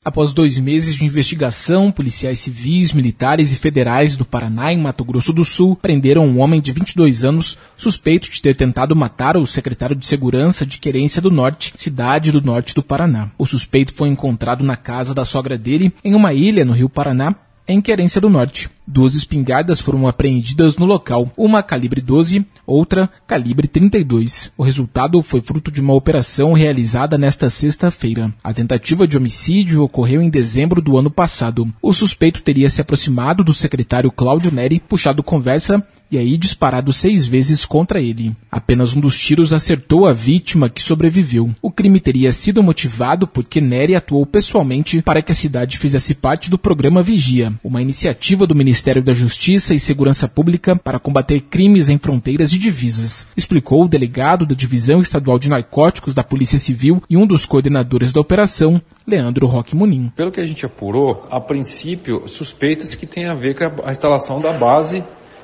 Após 2 meses de investigação, policiais civis, militares e federais do Paraná e Mato Grosso do Sul prenderam um homem de 22 anos suspeito de ter tentado matar o secretário de Segurança de Querência do Norte, cidade do norte do Paraná. O suspeito foi encontrado na casa da sogra dele, em uma ilha no Rio Paraná, em Querência do Norte. 2 espingardas foram apreendidas no local, uma calibre 12, outra calibre 32. O resultado foi fruto de uma operação realizada nesta sexta-feira. A tentativa de homicídio ocorreu em dezembro do ano passado. O suspeito teria se aproximado do secretário Cláudio Neri, puxado conversa e aí disparado 6 vezes contra ele. Apenas um dos tiros acertou a vítima, que sobreviveu. O crime teria sido motivado porque Neri atuou pessoalmente para que a cidade fizesse parte do programa Vigia, uma iniciativa do Ministério da Justiça e Segurança Pública para combater crimes em fronteiras e divisas, explicou o delegado da Divisão Estadual de Narcóticos da Polícia Civil e um dos coordenadores da operação, Leandro Roque Munim. Pelo que a gente apurou, a princípio, suspeitas que tem a ver com a instalação da base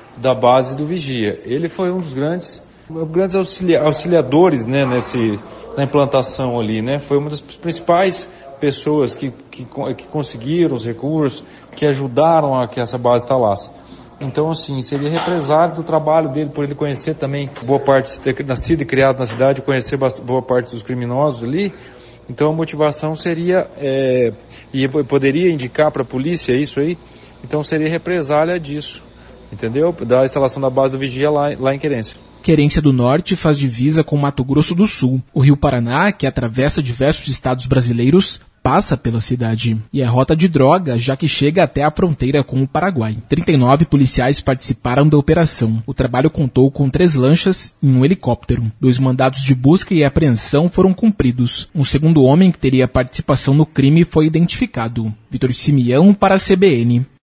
do Vigia. Ele foi um dos grandes auxiliadores, né, na implantação ali, né? Foi uma das principais pessoas que conseguiram os recursos, que ajudaram a que essa base instalasse. Então, assim, seria represário do trabalho dele, por ele conhecer também boa parte, ter nascido e criado na cidade, conhecer boa parte dos criminosos ali. Então, a motivação seria, e poderia indicar para a polícia isso aí, então seria represália disso, entendeu? Da instalação da base do Vigia lá em Querência. Querência do Norte faz divisa com Mato Grosso do Sul. O Rio Paraná, que atravessa diversos estados brasileiros, passa pela cidade. E é rota de droga, já que chega até a fronteira com o Paraguai. 39 policiais participaram da operação. O trabalho contou com 3 lanchas e um helicóptero. 2 mandados de busca e apreensão foram cumpridos. Um segundo homem que teria participação no crime foi identificado. Vitor Simeão para a CBN.